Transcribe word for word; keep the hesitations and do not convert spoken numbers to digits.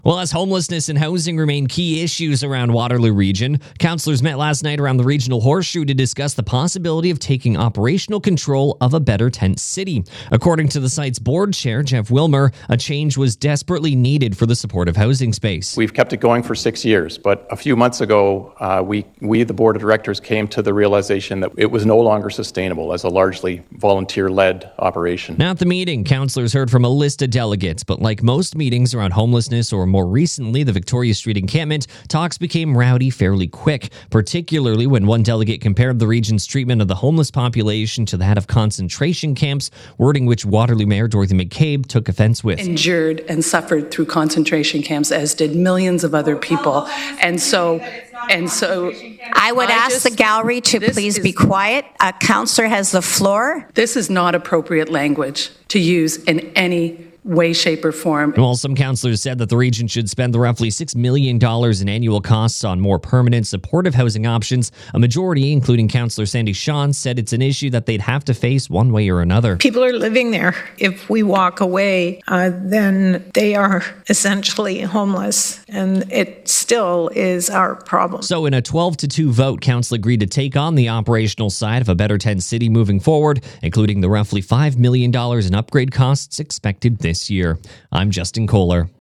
Well, as homelessness and housing remain key issues around Waterloo Region, councillors met last night around the Regional Horseshoe to discuss the possibility of taking operational control of a Better Tent City. According to the site's board chair, Jeff Wilmer, a change was desperately needed for the supportive housing space. We've kept it going for six years, but a few months ago, uh, we, we, the board of directors, came to the realization that it was no longer sustainable as a largely volunteer-led operation. Now at the meeting, councillors heard from a list of delegates, but like most meetings around homelessness or more recently the Victoria Street encampment, talks became rowdy fairly quick, particularly when one delegate compared the region's treatment of the homeless population to that of concentration camps, wording which Waterloo Mayor Dorothy McCabe took offense with. Endured and suffered through concentration camps, as did millions of other people. And so, and so... I would I ask just, the gallery to please is, be quiet. A councillor has the floor. This is not appropriate language to use in any way, shape, or form. Well, some councillors said that the region should spend the roughly six million dollars in annual costs on more permanent supportive housing options. A majority, including Councillor Sandy Shawn, said it's an issue that they'd have to face one way or another. People are living there. If we walk away, uh, then they are essentially homeless, and it still is our problem. So in a twelve to two vote, council agreed to take on the operational side of a Better Tent City moving forward, including the roughly five million dollars in upgrade costs expected this year. I'm Justin Kohler.